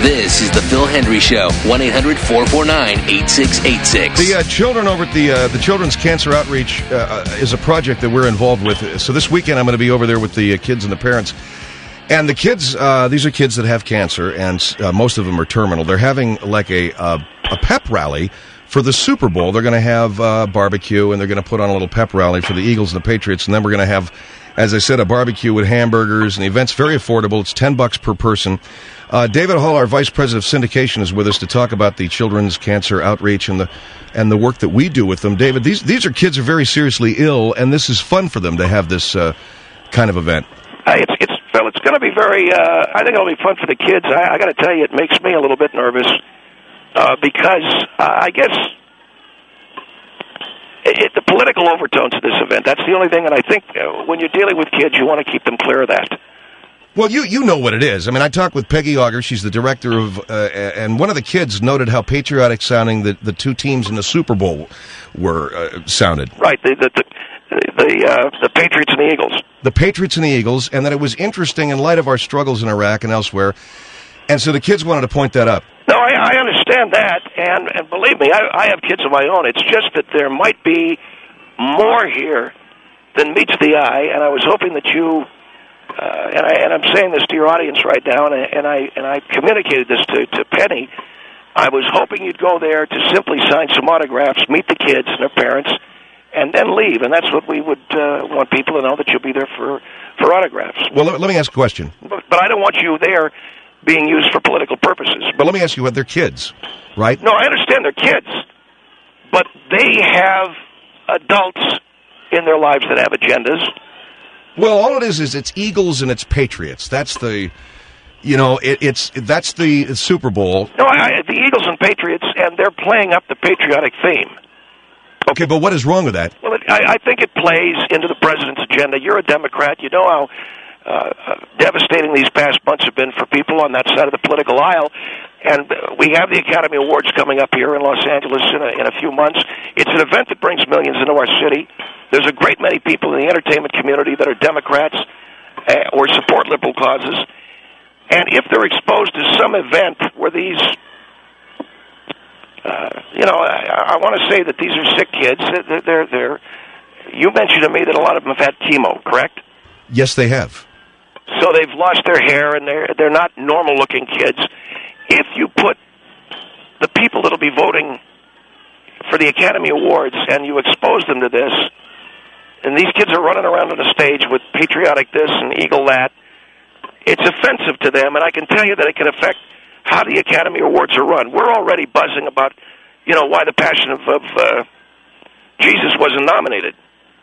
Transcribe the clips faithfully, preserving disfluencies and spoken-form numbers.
This is the Phil Hendry Show. one eight hundred four four nine eight six eight six. The uh, children over at the uh, the Children's Cancer Outreach uh, is a project that we're involved with. So this weekend I'm going to be over there with the uh, kids and the parents. And the kids, uh, these are kids that have cancer, and uh, most of them are terminal. They're having like a uh, a pep rally for the Super Bowl. They're going to have uh, barbecue, and they're going to put on a little pep rally for the Eagles and the Patriots. And then we're going to have, as I said, a barbecue with hamburgers, and the event's very affordable. It's ten bucks per person. Uh, David Hull, our Vice President of Syndication, is with us to talk about the Children's Cancer Outreach and the and the work that we do with them. David, these these are kids who are very seriously ill, and this is fun for them to have this uh, kind of event. Uh, it's it's Phil. It's going to be very. Uh, I think it'll be fun for the kids. I, I got to tell you, it makes me a little bit nervous uh, because uh, I guess it, the political overtones of this event. That's the only thing, and I think uh, when you're dealing with kids, you want to keep them clear of that. Well, you you know what it is. I mean, I talked with Peggy Auger. She's the director of, uh, and one of the kids noted how patriotic sounding the, the two teams in the Super Bowl were uh, sounded. Right, the the the the, uh, the Patriots and the Eagles. The Patriots and the Eagles, and that it was interesting in light of our struggles in Iraq and elsewhere. And so the kids wanted to point that up. No, I, I understand that, and and believe me, I, I have kids of my own. It's just that there might be more here than meets the eye, and I was hoping that you. Uh, and, I, and I'm saying this to your audience right now, and I, and I and I communicated this to, to Penny. I was hoping you'd go there to simply sign some autographs, meet the kids and their parents, and then leave. And that's what we would uh, want people to know, that you'll be there for, for autographs. Well, let, let me ask a question. But, but I don't want you there being used for political purposes. But let me ask you, what they're kids, right? No, I understand they're kids, but they have adults in their lives that have agendas. Well, all it is is it's Eagles and it's Patriots. That's the, you know, it, it's that's the Super Bowl. No, I, the Eagles and Patriots, and they're playing up the patriotic theme. Okay, but what is wrong with that? Well, it, I, I think it plays into the president's agenda. You're a Democrat. You know how uh, devastating these past months have been for people on that side of the political aisle. And we have the Academy Awards coming up here in Los Angeles in a, in a few months. It's an event that brings millions into our city. There's a great many people in the entertainment community that are Democrats uh, or support liberal causes. And if they're exposed to some event where these, uh, you know, I, I want to say that these are sick kids. They're, they're, they're, you mentioned to me that a lot of them have had chemo, correct? Yes, they have. So they've lost their hair, and they're they're not normal-looking kids. If you put the people that'll be voting for the Academy Awards and you expose them to this, and these kids are running around on a stage with patriotic this and eagle that, it's offensive to them, and I can tell you that it can affect how the Academy Awards are run. We're already buzzing about, you know, why the Passion of, of uh, Jesus wasn't nominated.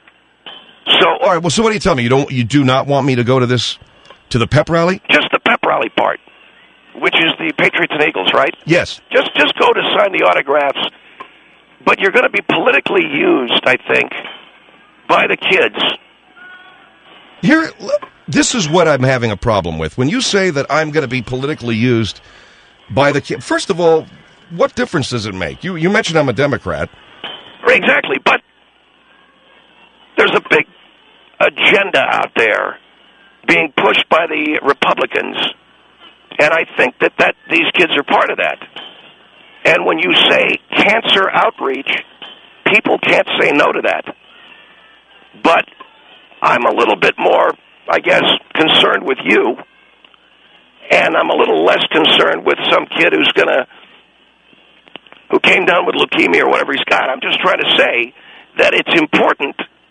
So, all right. Well, so what do you tell me? You don't, you do not want me to go to this, to the pep rally? Just the pep rally part, which is the Patriots and Eagles, right? Yes. Just just go to sign the autographs, but you're going to be politically used, I think, by the kids. Here, this is what I'm having a problem with. When you say that I'm going to be politically used by the kids, first of all, what difference does it make? You you mentioned I'm a Democrat. Exactly, but there's a big agenda out there being pushed by the Republicans. And I think that, that these kids are part of that. And when you say cancer outreach, people can't say no to that. But I'm a little bit more, I guess, concerned with you. And I'm a little less concerned with some kid who's going to, who came down with leukemia or whatever he's got. I'm just trying to say that it's important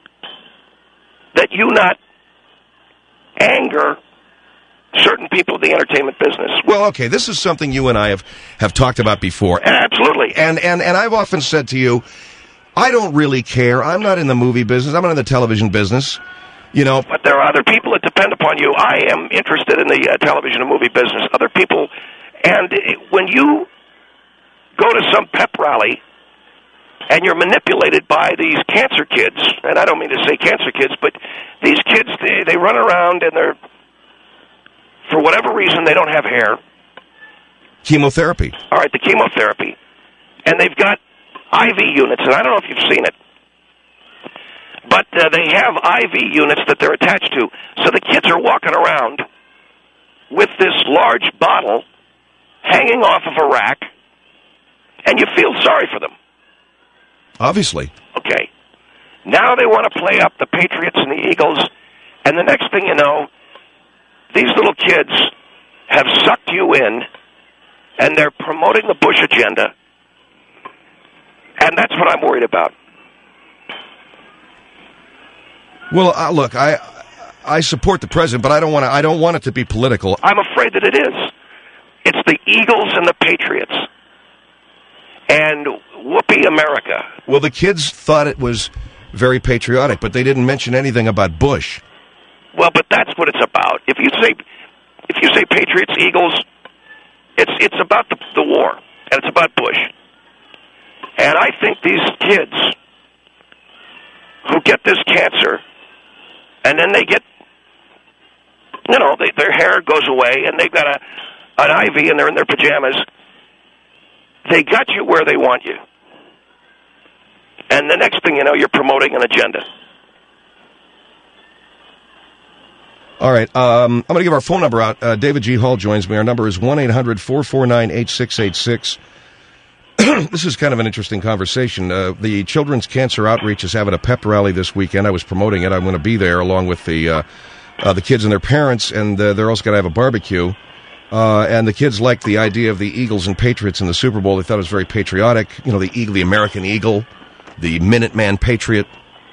that you not anger certain people in the entertainment business. Well, okay, this is something you and I have, have talked about before. Absolutely. And, and and I've often said to you, I don't really care. I'm not in the movie business. I'm not in the television business. You know. But there are other people that depend upon you. I am interested in the uh, television and movie business. Other people, and it, when you go to some pep rally and you're manipulated by these cancer kids, and I don't mean to say cancer kids, but these kids, they, they run around and they're, for whatever reason, they don't have hair. Chemotherapy. All right, the chemotherapy. And they've got I V units, and I don't know if you've seen it. But uh, they have I V units that they're attached to. So the kids are walking around with this large bottle hanging off of Iraq, and you feel sorry for them. Obviously. Okay. Now they want to play up the Patriots and the Eagles, and the next thing you know, these little kids have sucked you in, and they're promoting the Bush agenda, and that's what I'm worried about. Well, uh, look, I I support the president, but I don't want to. I don't want it to be political. I'm afraid that it is. It's the Eagles and the Patriots, and whoopee America. Well, the kids thought it was very patriotic, but they didn't mention anything about Bush. Well, but that's what it's about. If you say if you say Patriots, Eagles, it's it's about the, the war, and it's about Bush. And I think these kids who get this cancer, and then they get, you know, they, their hair goes away, and they've got a an I V, and they're in their pajamas. They got you where they want you. And the next thing you know, you're promoting an agenda. All right. Um, I'm going to give our phone number out. Uh, David G. Hall joins me. Our number is one eight hundred four four nine eight six eight six. This is kind of an interesting conversation. Uh, the Children's Cancer Outreach is having a pep rally this weekend. I was promoting it. I'm going to be there along with the uh, uh, the kids and their parents, and uh, they're also going to have a barbecue. Uh, and the kids liked the idea of the Eagles and Patriots in the Super Bowl. They thought it was very patriotic. You know, the eagle, the American eagle, the Minuteman Patriot.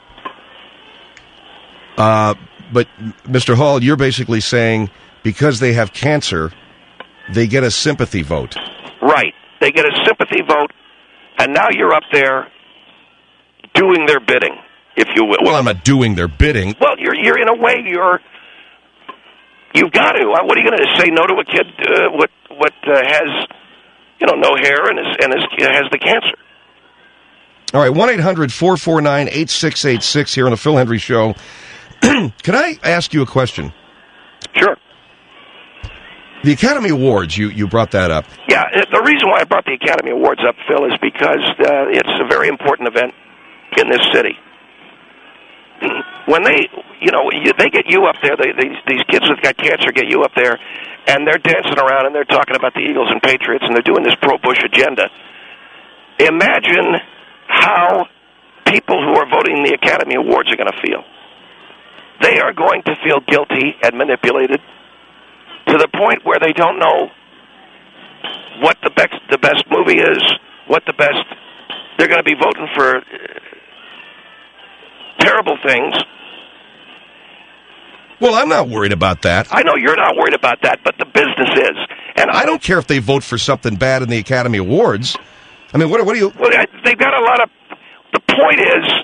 Uh, but, Mister Hall, you're basically saying because they have cancer, they get a sympathy vote. Right. They get a sympathy vote, and now you're up there doing their bidding, if you will. Well, I'm not doing their bidding. Well, you're you're in a way you're you've got to. What are you going to say no to a kid uh, what what uh, has you know no hair and is and is, has the cancer? All right, one eight hundred four four nine eight six eight six here on the Phil Hendrie Show. Can I ask you a question? Sure. The Academy Awards, you, you brought that up. Yeah, the reason why I brought the Academy Awards up, Phil, is because uh, it's a very important event in this city. When they, you know, you, they get you up there, they, they, these kids that got cancer get you up there, and they're dancing around and they're talking about the Eagles and Patriots, and they're doing this pro-Bush agenda. Imagine how people who are voting the Academy Awards are going to feel. They are going to feel guilty and manipulated to the point where they don't know what the best the best movie is, what the best. They're going to be voting for uh, terrible things. Well, I'm not worried about that. I know you're not worried about that, but the business is. And I don't care if they vote for something bad in the Academy Awards. I mean, what, what do you... Well, they've got a lot of... The point is,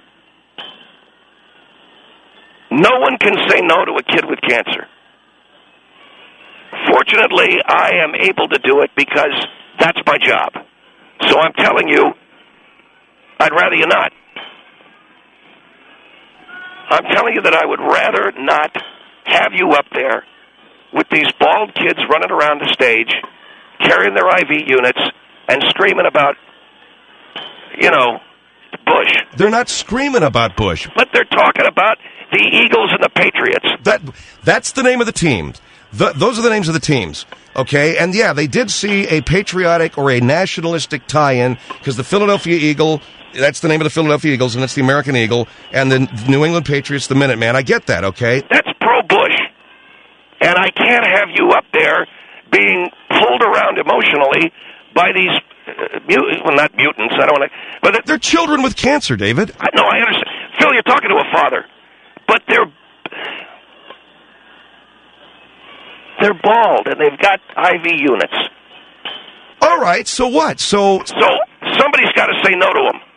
no one can say no to a kid with cancer. Fortunately, I am able to do it because that's my job. So I'm telling you, I'd rather you not. I'm telling you that I would rather not have you up there with these bald kids running around the stage, carrying their I V units, and screaming about, you know, Bush. They're not screaming about Bush. But they're talking about the Eagles and the Patriots. That That's the name of the teams. The, those are the names of the teams, okay? And, yeah, they did see a patriotic or a nationalistic tie-in because the Philadelphia Eagle, that's the name of the Philadelphia Eagles, and that's the American Eagle, and the New England Patriots, the Minuteman. I get that, okay? That's pro-Bush. And I can't have you up there being pulled around emotionally by these, uh, mut- well, not mutants, I don't want to, but they're, They're children with cancer, David. I, no, I understand. Phil, you're talking to a father, but they're... They're bald, and they've got I V units. All right, so what? So, So somebody's got to say no to them.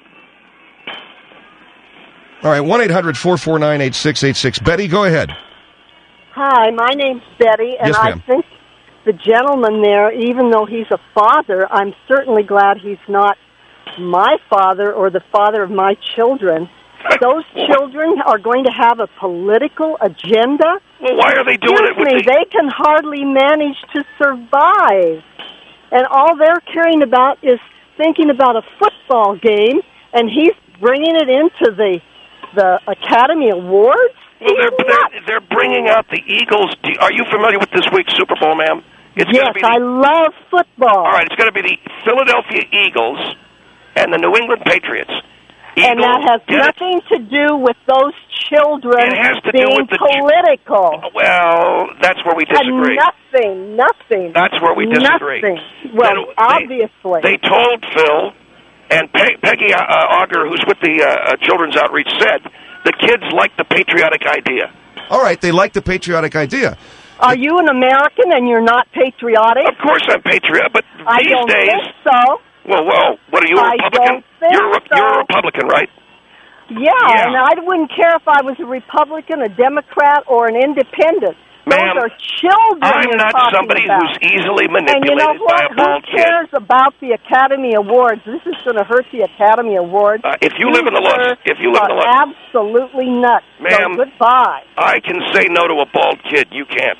all right, one eight hundred four four nine eight six eight six. Betty, go ahead. Hi, my name's Betty, and Yes, I ma'am. think the gentleman there, even though he's a father, I'm certainly glad he's not my father or the father of my children. Those children are going to have a political agenda. Well, why are they doing Excuse it with me, the... they can hardly manage to survive. And all they're caring about is thinking about a football game, and he's bringing it into the the Academy Awards? Well, they're, He's they're, nuts. they're bringing out the Eagles. Do, are you familiar with this week's Super Bowl, ma'am? It's yes, gonna be the, I love football. All right, it's going to be the Philadelphia Eagles and the New England Patriots. Eagles, and that has nothing it. to do with those children it has to being do with the political. Well, that's where we disagree. And nothing, nothing. That's where we disagree. Nothing. Well, they, obviously. They told Phil, and Pe- Peggy uh, Auger, who's with the uh, Children's Outreach, said the kids like the patriotic idea. All right, they like the patriotic idea. Are you an American and you're not patriotic? Of course I'm patriot, but I these don't days... think so. Well, well, what are you, a I Republican? don't think you're, a, so. you're a Republican, right? Yeah, yeah, and I wouldn't care if I was a Republican, a Democrat, or an independent. Those Ma'am, are children I'm you're not talking somebody about. who's easily And manipulated you know what? by a bald Who cares kid. about the Academy Awards? This is going to hurt the Academy Awards. Uh, if you, you live in the Los, if you live in the Los, absolutely nuts. Ma'am, so goodbye. I can say no to a bald kid. You can't.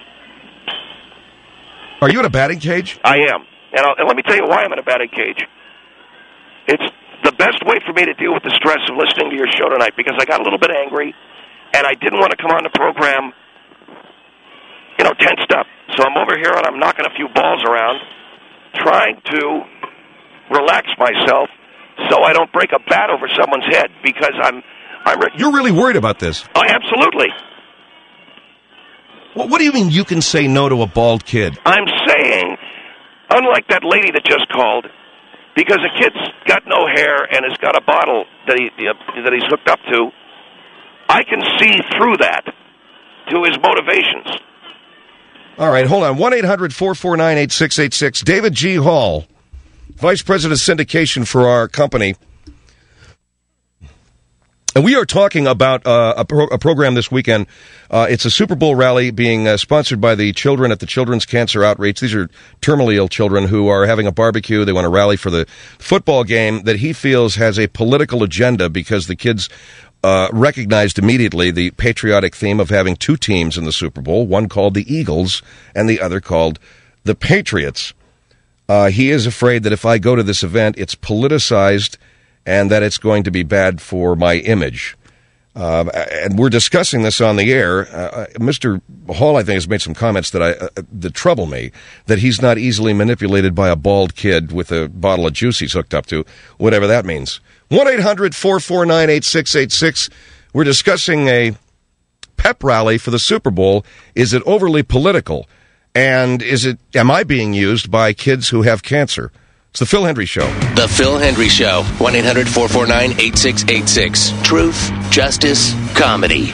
Are you in a batting cage? I am, and, I'll, and let me tell you why I'm in a batting cage. It's the best way for me to deal with the stress of listening to your show tonight because I got a little bit angry, and I didn't want to come on the program, you know, tensed up. So I'm over here and I'm knocking a few balls around, trying to relax myself so I don't break a bat over someone's head because I'm... I'm re- You're really worried about this? Oh, absolutely. Well, what do you mean you can say no to a bald kid? I'm saying, unlike that lady that just called, because a kid's got no hair and has got a bottle that he that he's hooked up to, I can see through that to his motivations. All right, hold on. one eight hundred four four nine eight six eight six. David G. Hall, Vice President of Syndication for our company. And we are talking about uh, a, pro- a program this weekend. Uh, it's a Super Bowl rally being uh, sponsored by the children at the Children's Cancer Outreach. These are terminally ill children who are having a barbecue. They want to rally for the football game that he feels has a political agenda because the kids uh, recognized immediately the patriotic theme of having two teams in the Super Bowl, one called the Eagles and the other called the Patriots. Uh, he is afraid that if I go to this event, it's politicized and that it's going to be bad for my image. Uh, and we're discussing this on the air. Uh, Mister Hall, I think, has made some comments that I uh, that trouble me, that he's not easily manipulated by a bald kid with a bottle of juice he's hooked up to, whatever that means. one eight hundred four four nine eight six eight six. We're discussing a pep rally for the Super Bowl. Is it overly political? And is it? Am I being used by kids who have cancer? It's the Phil Hendry Show. The Phil Hendry Show. one eight hundred four four nine eight six eight six. Truth, justice, comedy.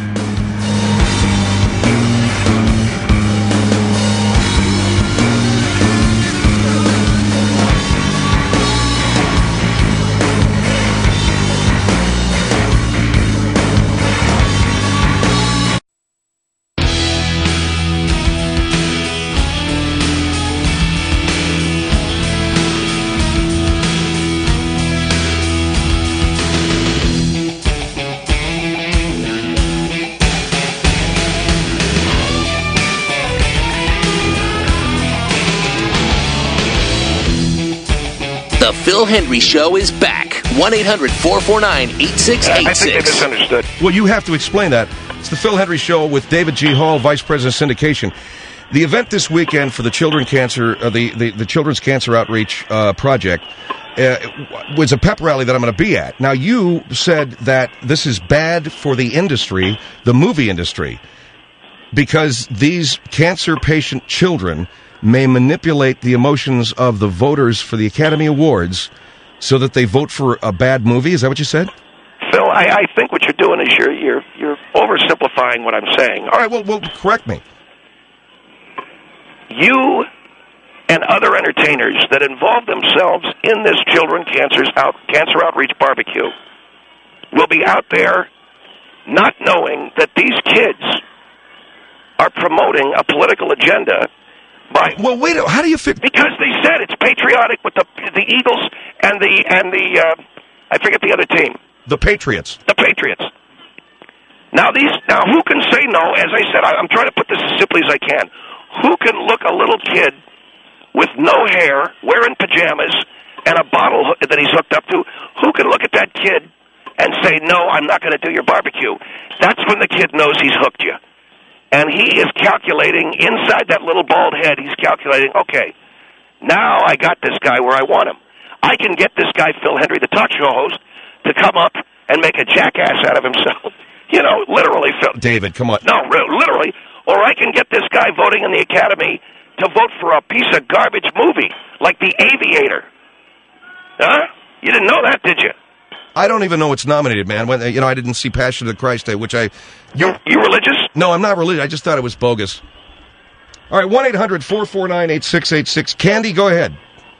The Phil Hendry Show is back. one eight hundred four four nine eight six eight six. I think they misunderstood. Well, you have to explain that. It's the Phil Hendry Show with David G. Hall, Vice President of Syndication. The event this weekend for the children cancer, uh, the, the the Children's Cancer Outreach uh, Project, uh, was a pep rally that I'm going to be at. Now, you said that this is bad for the industry, the movie industry, because these cancer patient children may manipulate the emotions of the voters for the Academy Awards so that they vote for a bad movie. Is that what you said? Phil, I, I think what you're doing is you're you're you're oversimplifying what I'm saying. All right, well, well, correct me. You and other entertainers that involve themselves in this children cancer's out, cancer outreach barbecue will be out there not knowing that these kids are promoting a political agenda. By, well, wait. How do you fit? Because they said it's patriotic with the the Eagles and the and the uh, I forget the other team. The Patriots. The Patriots. Now these now who can say no? As I said, I, I'm trying to put this as simply as I can. Who can look a little kid with no hair, wearing pajamas, and a bottle that he's hooked up to? Who can look at that kid and say, "No, I'm not going to do your barbecue"? That's when the kid knows he's hooked you. And he is calculating inside that little bald head, he's calculating, okay, now I got this guy where I want him. I can get this guy, Phil Hendrie, the talk show host, to come up and make a jackass out of himself. You know, literally, Phil. David, come on. No, literally. Or I can get this guy voting in the Academy to vote for a piece of garbage movie like The Aviator. Huh? You didn't know that, did you? I don't even know it's nominated, man. When, you know, I didn't see Passion of the Christ Day, which I... You, you religious? No, I'm not religious. I just thought it was bogus. All right, one eight hundred four four nine eight six eight six. Candy, go ahead.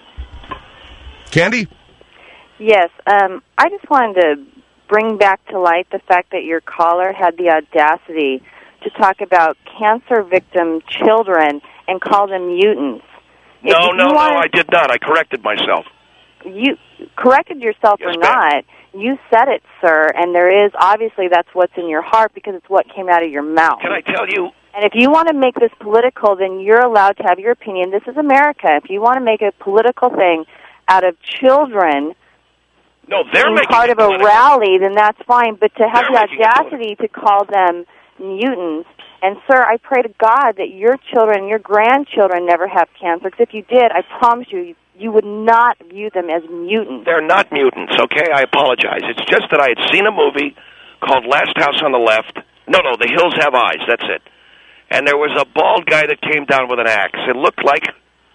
Candy? Yes, um, I just wanted to bring back to light the fact that your caller had the audacity to talk about cancer victim children and call them mutants. No, if no, wanted, no, I did not. I corrected myself. You corrected yourself yes, or not. ma'am. You said it, sir, and there is, obviously, that's what's in your heart because it's what came out of your mouth. Can I tell you? And if you want to make this political, then you're allowed to have your opinion. This is America. If you want to make a political thing out of children no, they're being making part of a political. rally, then that's fine. But to have they're the audacity to call them mutants, and, sir, I pray to God that your children, your grandchildren never have cancer, because if you did, I promise you, you would not view them as mutants. They're not mutants, okay? I apologize. It's just that I had seen a movie called Last House on the Left. No, no, The Hills Have Eyes, that's it. And there was a bald guy that came down with an axe. It looked like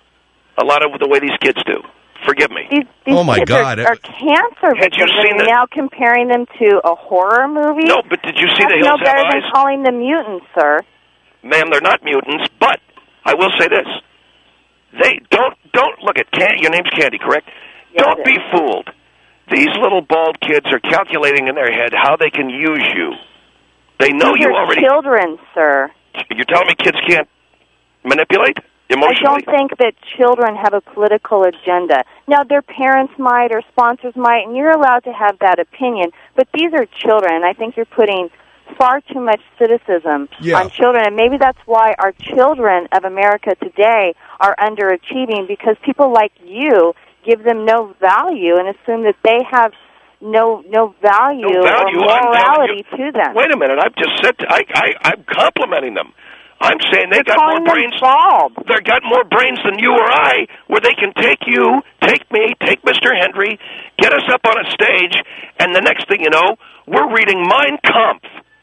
a lot of the way these kids do. Forgive me. These, these Oh, my kids God. Are, are cancer Had you victims, seen and the- now comparing them to a horror movie? No, but did you see That's The Hills no better Have than Eyes? calling them mutants, sir. Ma'am, they're not mutants, but I will say this. They don't, don't, look at, Can, your name's Candy, correct? Yes, don't it be is. fooled. These little bald kids are calculating in their head how they can use you. They know These you are already... children, sir. You're telling me kids can't manipulate emotionally? I don't think that children have a political agenda. Now, their parents might or sponsors might, and you're allowed to have that opinion, but these are children, and I think you're putting far too much cynicism Yeah. on children, and maybe that's why our children of America today are underachieving, because people like you give them no value and assume that they have no no value, No value. or I'm telling morality you- to them. Wait a minute. I've just said... I, I, I'm complimenting them. I'm saying they You're got more calling them brains... bald. They've got more brains than you or I, where they can take you, take me, take Mister Hendrie, get us up on a stage, and the next thing you know, we're reading Mein Kampf.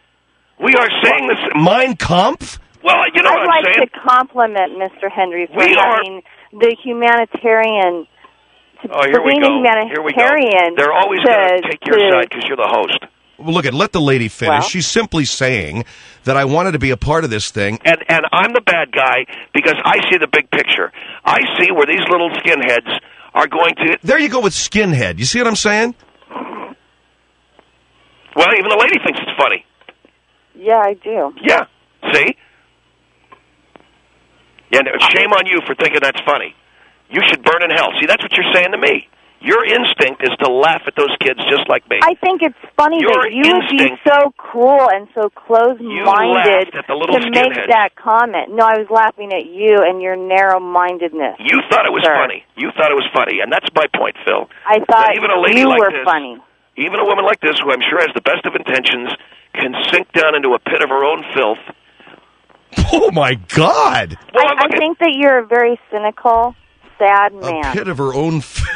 We are saying this... Mein Kampf? Well, you know I'd what I'm like saying? to compliment Mister Hendrie for We are- having the humanitarian. To, Oh, here for we being go. a Here we go. humanitarian. They're always to, going to take your to, side because you're the host. Well, look, at let the lady finish. Well- She's simply saying that I wanted to be a part of this thing. And and I'm the bad guy because I see the big picture. I see where these little skinheads are going to... There you go with skinhead. You see what I'm saying? Well, even the lady thinks it's funny. Yeah, I do. Yeah. See? And shame on you for thinking that's funny. You should burn in hell. See, that's what you're saying to me. Your instinct is to laugh at those kids just like me. I think it's funny Your that you would be instinct- so cruel and so You close-minded laughed at the little to make skinheads. that comment. No, I was laughing at you and your narrow-mindedness. You thought it was Sir. funny. You thought it was funny, and that's my point, Phil. I thought That even a lady you like were this- funny. Even a woman like this, who I'm sure has the best of intentions, can sink down into a pit of her own filth. Oh, my God. Well, I, I'm I looking- think that you're a very cynical, sad A man. pit of her own... F-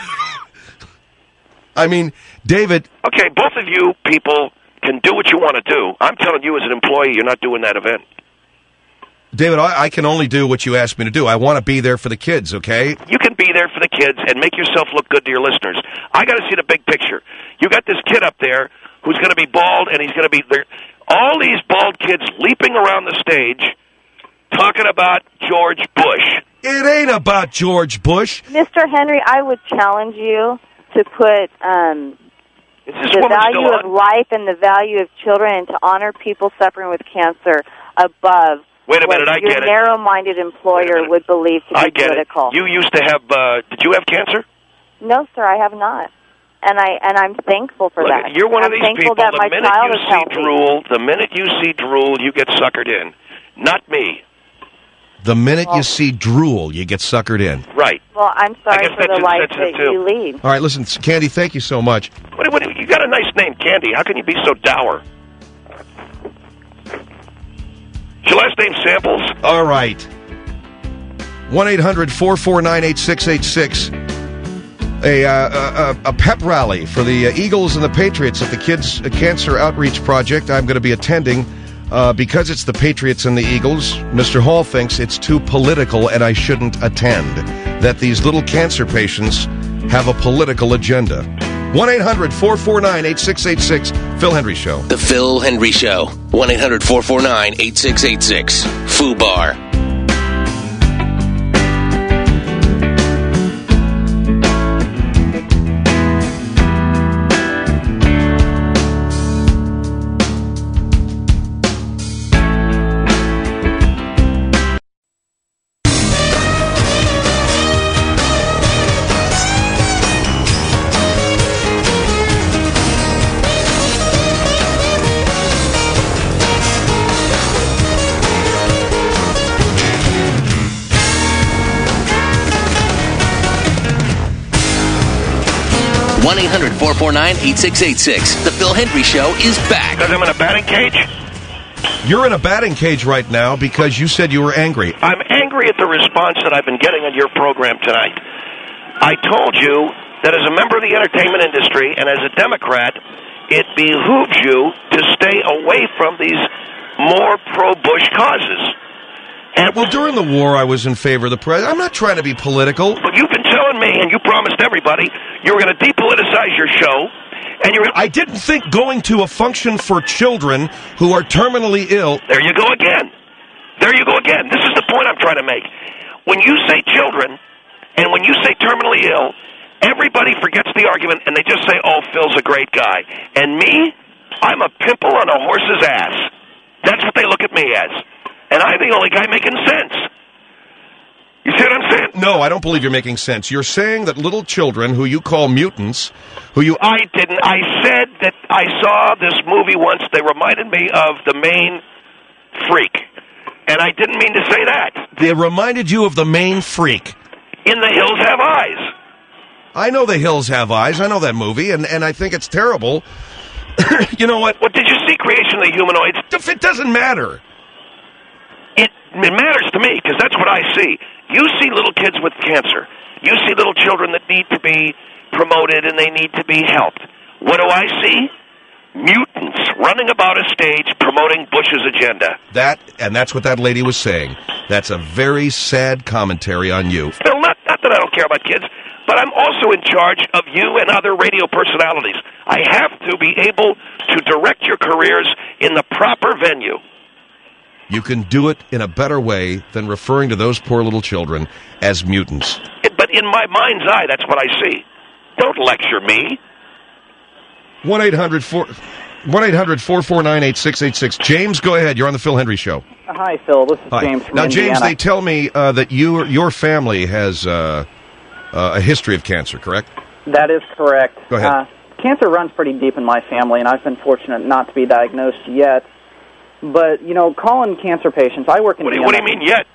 I mean, David... Okay, both of you people can do what you want to do. I'm telling you as an employee, you're not doing that event. David, I, I can only do what you asked me to do. I want to be there for the kids, okay? You can be there for the kids and make yourself look good to your listeners. I got to see the big picture. You got this kid up there who's going to be bald, and he's going to be there. All these bald kids leaping around the stage talking about George Bush. It ain't about George Bush. Mister Henry, I would challenge you to put um, Is this the woman still value of on? life and the value of children and to honor people suffering with cancer above Wait a what minute, I your get it. narrow-minded Wait a employer minute. would believe to be I get political. it. You used to have, uh, did you have cancer? No, sir, I have not. And, I, and I'm thankful for Look, that. you're one I'm of these thankful people, that the my minute child you is see healthy. drool, the minute you see drool, you get suckered in. Not me. The minute Well- you see drool, you get suckered in. Right. Well, I'm sorry guess for that's the life insensitive, that too. you lead. All right, listen, Candy, thank you so much. What, what, you got a nice name, Candy. How can you be so dour? Is your last name Samples? All right. one eight hundred four four nine eight six eight six. A, uh, a, a pep rally for the uh, Eagles and the Patriots at the Kids Cancer Outreach Project. I'm going to be attending uh, because it's the Patriots and the Eagles. Mister Hall thinks it's too political and I shouldn't attend, that these little cancer patients have a political agenda. one eight hundred four four nine eight six eight six. Phil Hendrie Show. The Phil Hendrie Show. one eight hundred four four nine eight six eight six. FUBAR. one eight hundred four four nine eight six eight six. The Phil Hendrie Show is back. Because I'm in a batting cage? You're in a batting cage right now because you said you were angry. I'm angry at the response that I've been getting on your program tonight. I told you that as a member of the entertainment industry and as a Democrat, it behooves you to stay away from these more pro-Bush causes. And well, during the war, I was in favor of the president. I'm not trying to be political. But you've been telling me, and you promised everybody, you were going to depoliticize your show. And you were I didn't think going to a function for children who are terminally ill. There you go again. There you go again. This is the point I'm trying to make. When you say children, and when you say terminally ill, everybody forgets the argument, and they just say, oh, Phil's a great guy. And me, I'm a pimple on a horse's ass. That's what they look at me as. And I'm the only guy making sense. You see what I'm saying? No, I don't believe you're making sense. You're saying that little children who you call mutants, who you... I didn't. I said that I saw this movie once. They reminded me of The Main Freak. And I didn't mean to say that. They reminded you of The Main Freak. In the Hills Have Eyes. I know The Hills Have Eyes. I know that movie, and, and I think it's terrible. You know what? What, did you see Creation of the Humanoids? It doesn't matter. It, it matters to me, because that's what I see. You see little kids with cancer. You see little children that need to be promoted and they need to be helped. What do I see? Mutants running about a stage promoting Bush's agenda. That, and that's what that lady was saying. That's a very sad commentary on you. Phil, not, not that I don't care about kids, but I'm also in charge of you and other radio personalities. I have to be able to direct your careers in the proper venue. You can do it in a better way than referring to those poor little children as mutants. But in my mind's eye, that's what I see. Don't lecture me. one eight hundred four four nine eight six eight six. James, go ahead. You're on the Phil Hendrie Show. Hi, Phil. This is Hi. James from Now, Indiana. James, they tell me uh, that you, your family has uh, uh, a history of cancer, correct? That is correct. Go ahead. Uh, cancer runs pretty deep in my family, and I've been fortunate not to be diagnosed yet. But, you know, calling cancer patients, I work in... What do you, what do you mean yet?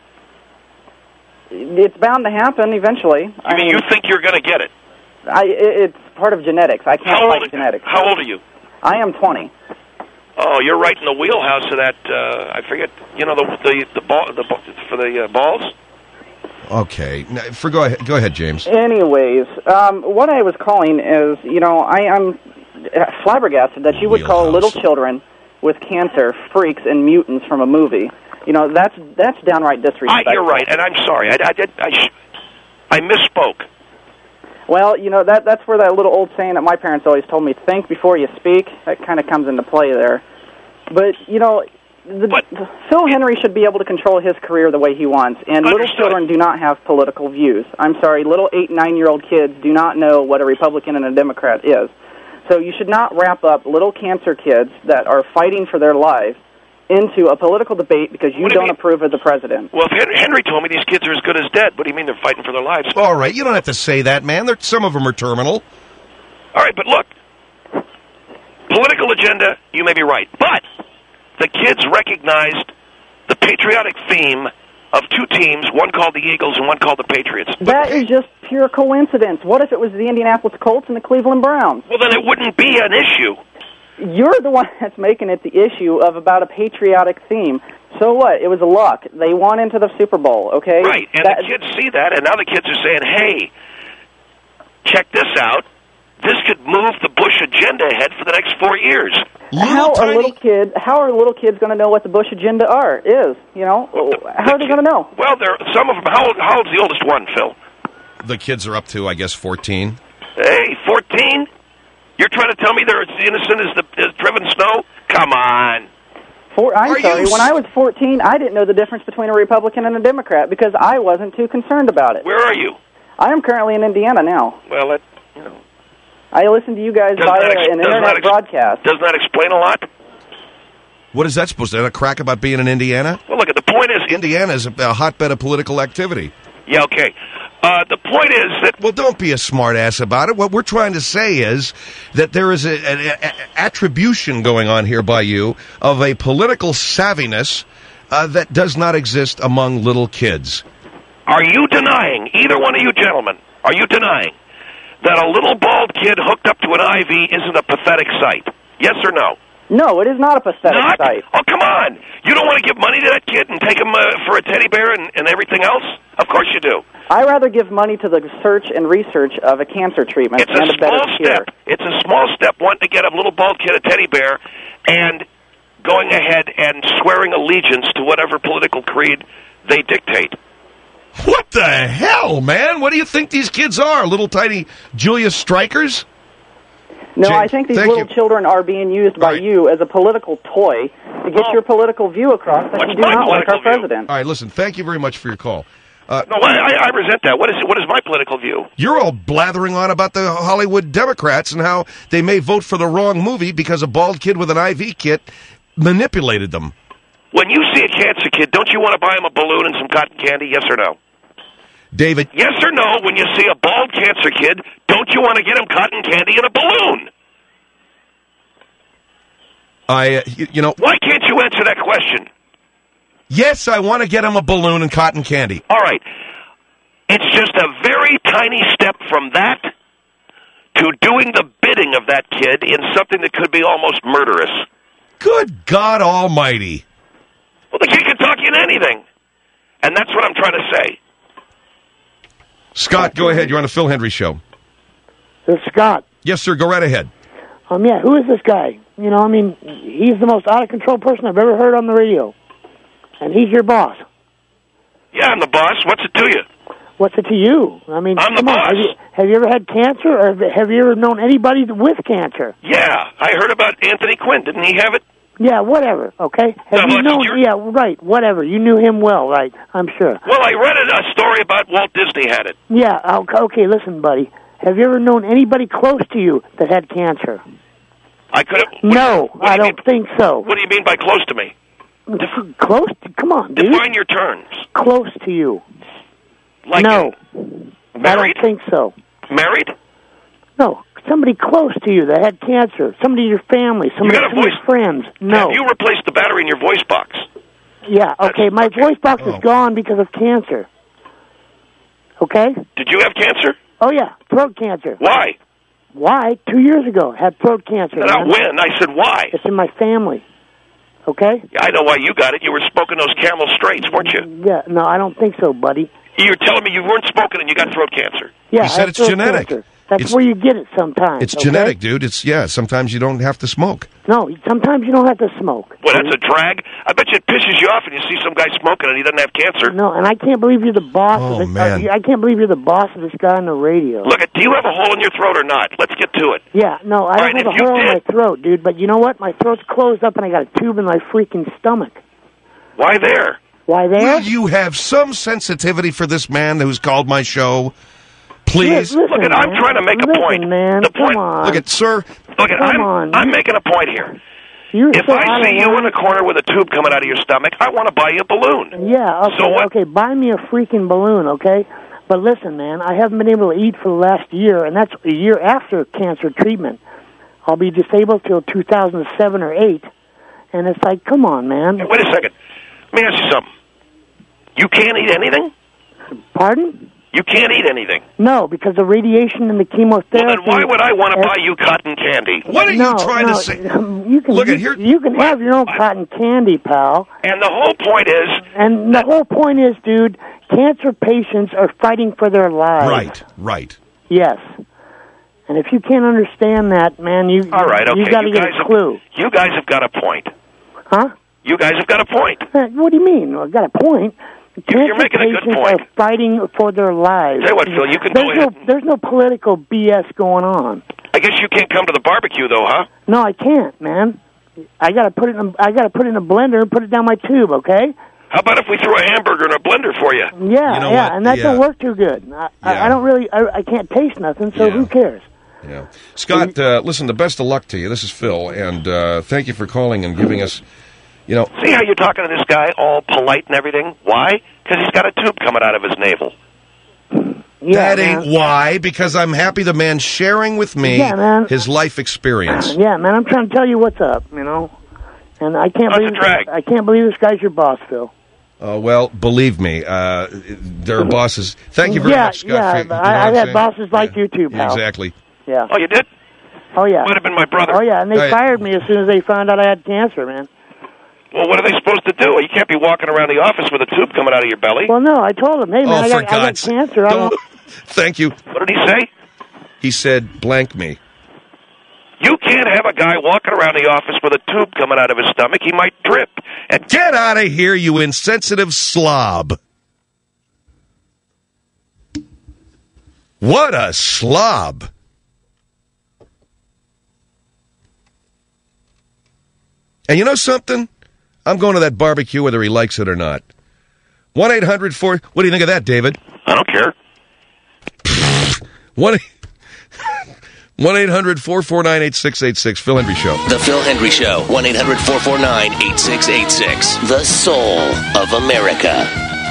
It's bound to happen eventually. You I mean mean, you think you're going to get it? I, it? It's part of genetics. I can't How old, fight genetics. how old are you? I am twenty. Oh, you're right in the wheelhouse of that, uh, I forget, you know, the the, the ball, the for the uh, balls? Okay. Now, for, go, ahead, go ahead, James. Anyways, um, what I was calling is, you know, I am flabbergasted that you would call Wheelhouse. little children with cancer freaks and mutants from a movie. You know, that's that's downright disrespectful. I, you're right, and I'm sorry. I, I did. I, sh- I misspoke. Well, you know, that that's where that little old saying that my parents always told me, think before you speak, that kind of comes into play there. But, you know, the, But- the, Phil Hendrie should be able to control his career the way he wants, and little Understood. children do not have political views. I'm sorry, little eight, nine-year-old kids do not know what a Republican and a Democrat is. So you should not wrap up little cancer kids that are fighting for their lives into a political debate because you What do you don't mean? approve of the president. Well, if Hen- Henry told me these kids are as good as dead, what do you mean they're fighting for their lives? All right, you don't have to say that, man. They're, some of them are terminal. All right, but look, political agenda, you may be right. But the kids recognized the patriotic theme of two teams, one called the Eagles and one called the Patriots. That is just pure coincidence. What if it was the Indianapolis Colts and the Cleveland Browns? Well, then it wouldn't be an issue. You're the one that's making it the issue of about a patriotic theme. So what? It was a luck. They won into the Super Bowl, okay? Right, and that, the kids see that, and now the kids are saying, hey, check this out. This could move the Bush agenda ahead for the next four years. How Little are tiny- little kids? How are little kids going to know what the Bush agenda are? Is you know? How are they going to know? Well, there some of them. How old? How old's the oldest one, Phil? The kids are up to, I guess, fourteen. Hey, fourteen. You're trying to tell me they're as innocent as the as driven snow? Come on. For, I'm Are sorry. you When s- I was fourteen, I didn't know the difference between a Republican and a Democrat because I wasn't too concerned about it. Where are you? I am currently in Indiana now. Well, that you know. I listen to you guys Doesn't via that ex- an doesn't internet that ex- broadcast. Doesn't that explain a lot? What is that supposed to? Is that a crack about being in Indiana? Well, look. The point is, Indiana is a, a hotbed of political activity. yeah, okay. Uh, the point is that Well, don't be a smartass about it. What we're trying to say is that there is an attribution going on here by you of a political savviness uh, that does not exist among little kids. are you denying, either one of you gentlemen, are you denying that a little bald kid hooked up to an I V isn't a pathetic sight? Yes or no? No, it is not a pathetic Not? sight. Oh, come on. You don't want to give money to that kid and take him uh, for a teddy bear and, and everything else? Of course you do. I rather give money to the search and research of a cancer treatment It's a and a better small cure. step. It's a small step wanting to get a little bald kid a teddy bear and going ahead and swearing allegiance to whatever political creed they dictate. What the hell, man? What do you think these kids are? Little tiny Julius Strikers? No, Jay, I think these thank little you. children are being used by All right. you as a political toy to get Oh. your political view across that What's you do my not like our political view? president. All right, listen, thank you very much for your call. Uh, No, I, I resent that. What is what is my political view? You're all blathering on about the Hollywood Democrats and how they may vote for the wrong movie because a bald kid with an I V kit manipulated them. When you see a cancer kid, don't you want to buy him a balloon and some cotton candy? Yes or no? David, Yes or no? When you see a bald cancer kid, don't you want to get him cotton candy and a balloon? I, uh, you, you know, Why can't you answer that question? yes, I want to get him a balloon and cotton candy. All right. It's just a very tiny step from that to doing the bidding of that kid in something that could be almost murderous. Good God Almighty. Well, the kid can talk you into anything. And that's what I'm trying to say. Scott, go ahead. You're on the Phil Hendry Show. This is Scott. Yes, sir. Go right ahead. Um, yeah, who is this guy? You know, I mean, he's the most out-of-control person I've ever heard on the radio. And he's your boss. Yeah, I'm the boss. What's it to you? What's it to you? I mean, I'm the come on. boss. Have you, have you ever had cancer, or have, have you ever known anybody with cancer? Yeah, I heard about Anthony Quinn. Didn't he have it? Yeah, whatever, okay? Have No, you that's known, your- yeah, right, whatever. You knew him well, right, I'm sure. Well, I read a a story about Walt Disney had it. Yeah, okay, okay, listen, buddy. Have you ever known anybody close to you that had cancer? I could have. No, what do I you don't mean- think so. What do you mean by close to me? Close to, come on, dude. Define your terms. Close to you. Like No, I married? don't think so. Married? No, somebody close to you that had cancer. Somebody in your family. Somebody, got a some of your voice- friends. No. Have you replaced the battery in your voice box? Yeah, okay, my okay. voice box Oh. is gone because of cancer. Okay? Did you have cancer? Oh, yeah, throat cancer. Why? Why? Two years ago, had throat cancer. Not man. when. I said why. It's in my family. Okay? I know why you got it. You were smoking those Camel Straights, weren't you? Yeah, no, I don't think so, buddy. You're telling me you weren't smoking and you got throat cancer. Yeah, You said I have it's throat genetic. cancer. That's It's- where you get it sometimes. It's okay? genetic, dude. It's, yeah, sometimes you don't have to smoke. No, sometimes you don't have to smoke. Well, that's a drag. I bet you it pisses you off when you see some guy smoking and he doesn't have cancer. No, and I can't believe you're the boss Oh, of this. man. I can't believe you're the boss of this guy on the radio. Look, do you have a hole in your throat or not? Let's get to it. Yeah, no, I All don't right, have if a you hole in my did- throat, dude. But you know what? My throat's closed up, and I got a tube in my freaking stomach. Why there? Why there? Will you have some sensitivity for this man who's called my show? Please? Listen, Look, at, I'm man. trying to make a Listen, point. man. The Come point- on. Look at, sir, Look, at, Come I'm, on. I'm You- making a point here. You're If so I out see of you in line. the corner with a tube coming out of your stomach, I want to buy you a balloon. Yeah, okay, So what? okay. Buy me a freaking balloon, okay? But listen, man, I haven't been able to eat for the last year, and that's a year after cancer treatment. I'll be disabled till two thousand seven or eight, and it's like, come on, man. Wait a second. Let me ask you something. You can't eat anything? Pardon? You can't eat anything. No, because the radiation and the chemotherapy. Well, then why would I want to buy you cotton candy? What are no, you trying no, to say? You can, Look you, at here. You can have your own cotton candy, pal. And the whole point is... And the whole point is, dude, cancer patients are fighting for their lives. Right, right. Yes. And if you can't understand that, man, you, All right, okay. you got to you get guys a clue. Have, you guys have got a point. Huh? You guys have got a point. Uh, What do you mean? Well, I got a point. You're Cancer making a good patients point. are fighting for their lives. Tell you what, Phil, you can there's go no, ahead. There's no political B S going on. I guess you can't come to the barbecue, though, huh? No, I can't, man. I got to put it. In, I got to put it in a blender and put it down my tube. Okay? How about if we threw a hamburger in a blender for you? Yeah, You know yeah, what? and that Yeah. don't work too good. I, I, Yeah. I don't really. I, I can't taste nothing. So Yeah. who cares? Yeah. Scott, uh, listen, the best of luck to you. This is Phil, and uh, thank you for calling and giving us, you know... See how you're talking to this guy, all polite and everything? Why? Because he's got a tube coming out of his navel. Yeah, that ain't man. why, because I'm happy the man's sharing with me Yeah, man. his life experience. Yeah, man. I'm trying to tell you what's up. You know, and I can't What's believe the drag? I can't believe this guy's your boss, Phil. Uh, well, believe me, uh, there are bosses. Thank you very Yeah, much, Scott. yeah, for- you know I- what I've I'm had saying? bosses like Yeah. you too, pal. Exactly. Yeah. Oh, you did? Oh yeah. Might have been my brother. Oh yeah, and they Hey. fired me as soon as they found out I had cancer, man. Well, what are they supposed to do? You can't be walking around the office with a tube coming out of your belly. Well, no, I told them, hey man, Oh, I for got, I got God's sake. cancer. I Don't. don't. Thank you. What did he say? He said, blank me. You can't have a guy walking around the office with a tube coming out of his stomach. He might trip. And Get out of here, you insensitive slob. What a slob. And you know something? I'm going to that barbecue whether he likes it or not. one eight hundred four What do you think of that, David? I don't care. one eight hundred four four nine eight six eight six Phil Hendry Show. The Phil Hendry Show. one eight hundred four four nine eight six eight six. The soul of America.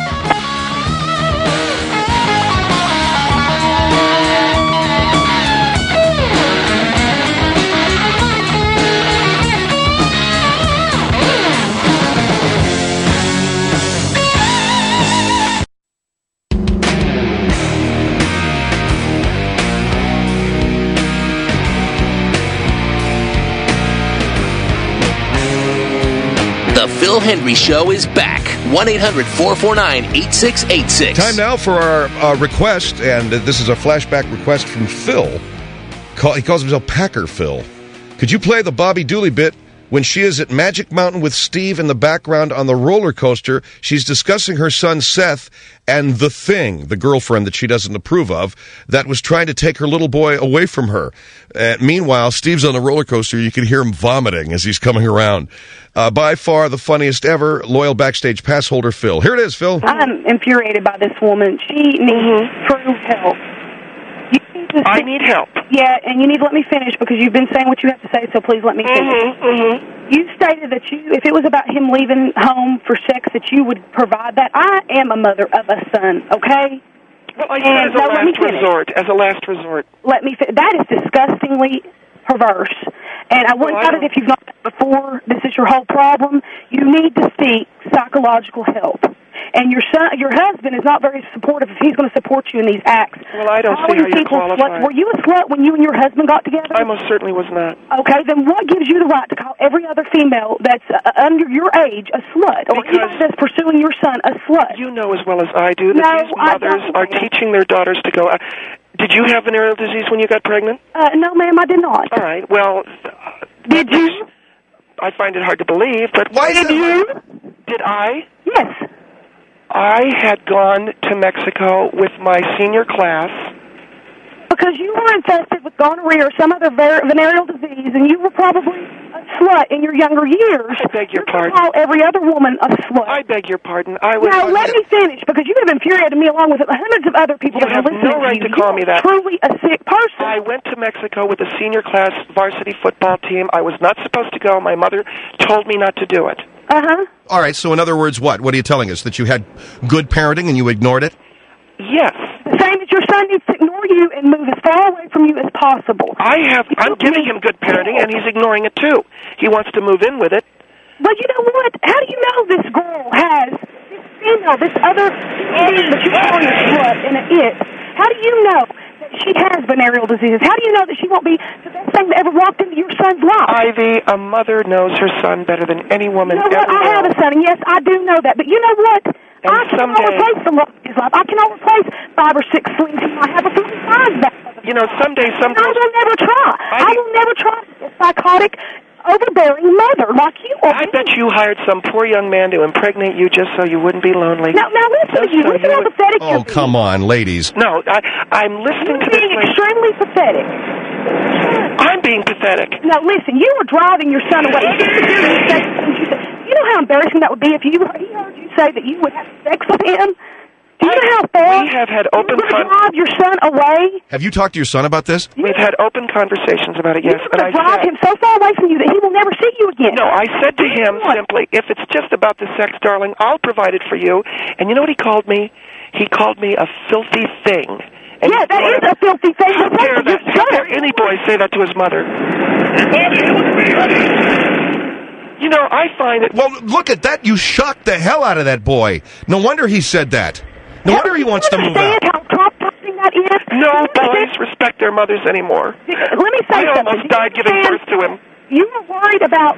The Phil Hendry Show is back. one eight hundred four four nine eight six eight six. Time now for our uh, request, and uh, this is a flashback request from Phil. Call, he calls himself Packer Phil. Could you play the Bobby Dooley bit when she is at Magic Mountain with Steve in the background on the roller coaster? She's discussing her son Seth and the thing, the girlfriend that she doesn't approve of, that was trying to take her little boy away from her. Uh, meanwhile, Steve's on the roller coaster. You can hear him vomiting as he's coming around. Uh, by far the funniest ever, loyal backstage pass holder Phil. Here it is, Phil. I'm infuriated by this woman. She needs true help. You need to I need help. Yeah, and you need to let me finish because you've been saying what you have to say, so please let me finish. Mm-hmm. You stated that you, if it was about him leaving home for sex, that you would provide that. I am a mother of a son, okay? Well, I And said as a no, let me last finish. resort. As a last resort. Let me fi- That is disgustingly perverse. And I wouldn't Well, I doubt it don't- if you've not done it before. This is your whole problem. You need to seek psychological help. And your son, your husband is not very supportive if he's going to support you in these acts. Well, I don't see Calling how you're people qualified. sluts. Were you a slut when you and your husband got together? I most certainly was not. Okay, then what gives you the right to call every other female that's uh, under your age a slut, or Because- anybody that's pursuing your son a slut? You know as well as I do that No, these I mothers don't. are teaching their daughters to go out. Did you have venereal disease when you got pregnant? Uh, no, ma'am, I did not. All right. Well, Did you? I find it hard to believe, but Why is Did it- you? did I? Yes. I had gone to Mexico with my senior class. Because you were infested with gonorrhea or some other ver- venereal disease, and you were probably a slut in your younger years. I beg your you pardon. Call every other woman a slut. I beg your pardon. I was. now let me finish, because you have infuriated me along with hundreds of other people You that are have listening no right to you. to call you me are that. Truly a sick person. I went to Mexico with a senior class varsity football team. I was not supposed to go. My mother told me not to do it. Uh huh. All right, so in other words, what? What are you telling us? That you had good parenting and you ignored it? Yes. The same as your son needs to ignore you and move as far away from you as possible. I have. I'm giving him good parenting, and he's ignoring it too. He wants to move in with it. But you know what? How do you know this girl has this female, this other being that you're calling a slut and an it, how do you know that she has venereal diseases? How do you know that she won't be the best thing that ever walked into your son's life? Ivy, a mother knows her son better than any woman you know ever what? I have will. a son, and yes, I do know that. But you know what? And I cannot someday- replace the love of his life. I cannot replace five or six slings he might have a fifty-five back. You know, someday some And I girls... will never try. I, I- will never try to be a psychotic, overbearing mother like you are. I bet you hired some poor young man to impregnate you just so you wouldn't be lonely. Now, now listen to Just you. so Listen you how would- pathetic Oh, you're come on, ladies. No, I, I'm listening to You're this. being lady. extremely pathetic. I'm being pathetic. Now, listen, you were driving your son away. You know how embarrassing that would be if you he heard you say that you would have sex with him? Do you know how far We have had open you would con- drive your son away? Have you talked to your son about this? We've had open conversations about it, yes. You're And I going to drive said, him so far away from you that he will never see you again. no, I said to him What? simply, if it's just about the sex, darling, I'll provide it for you. And you know what he called me? He called me a filthy thing. And Yeah, that you is know, a filthy thing. How dare that? How dare any boy say that to his mother? You know, I find it... Well, look at that. You shocked the hell out of that boy. No wonder he said that. No wonder he wants to move out. Understand how traumatizing that is? No boys respect their mothers anymore. Let me say I something. almost died giving birth to him. You were worried about...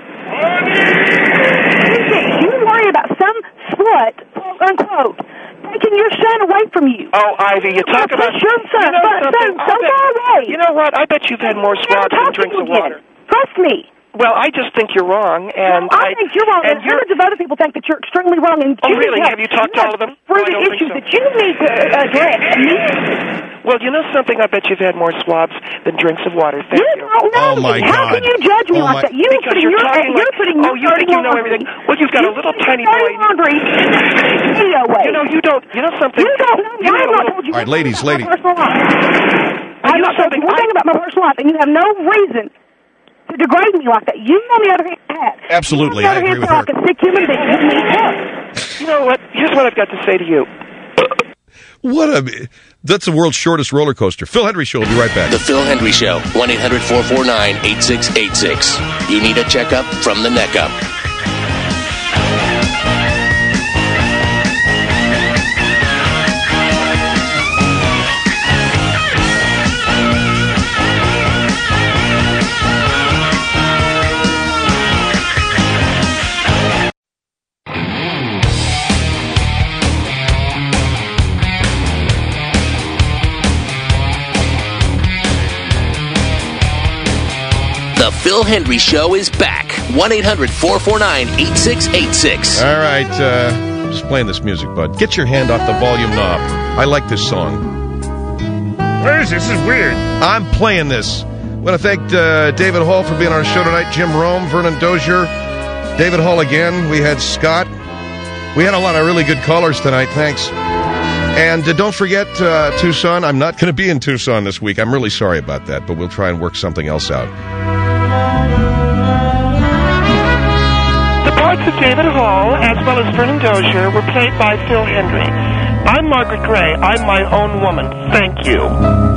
You were worried about some slut, quote unquote, taking your son away from you. Oh, Ivy, you talk Well, about... push your son, you know but something? son, I'll so bet- far away. You know what? I bet you've had more Never swabs than talk to drinks you of again. water. Trust me. Well, I just think you're wrong, and I, think you're wrong, and, and you're, hundreds of other people think that you're extremely wrong. And Oh, you really? need Have you talked to all of them? For No, I the don't think issues so. that you need to uh, address. well, you know something? I bet you've had more swabs than drinks of water. Thank You you. don't know Oh, my me. How God. can you judge me Oh, like my- that? You Because putting you're your, talking you're like- putting oh, your you think you know everything. Well, you've got a little tiny boy. Laundry video away. You know, you don't. You know something? You don't know me. You I have have a not little- told you All right, one ladies, thing ladies. about my personal life. you I've know not told you something? one I- thing about my personal life, and you have no reason to degrade me like that. You, on the other hand, have. Absolutely, You, I on the other agree hand, with feel her. like a sick human being. You need help. You know what? Here's what I've got to say to you. What a... That's the world's shortest roller coaster. Phil Hendry Show will be right back. The Phil Hendry Show, one eight hundred four four nine eight six eight six. You need a checkup from the neck up. The Phil Hendry Show is back. one eight hundred four four nine eight six eight six. All right, uh, just playing this music, bud. Get your hand off the volume knob. I like this song. What is this? This is weird. I'm playing this. I want to thank uh, David Hall for being on our show tonight. Jim Rome, Vernon Dozier, David Hall again. We had Scott. We had a lot of really good callers tonight. Thanks. And uh, don't forget uh, Tucson. I'm not going to be in Tucson this week. I'm really sorry about that, but we'll try and work something else out. The parts of David Hall, as well as Vernon Dozier, were played by Phil Hendry. I'm Margaret Gray. I'm my own woman. Thank you.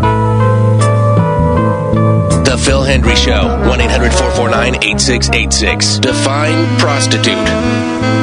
The Phil Hendry Show, one eight hundred four four nine eight six eight six. Define prostitute.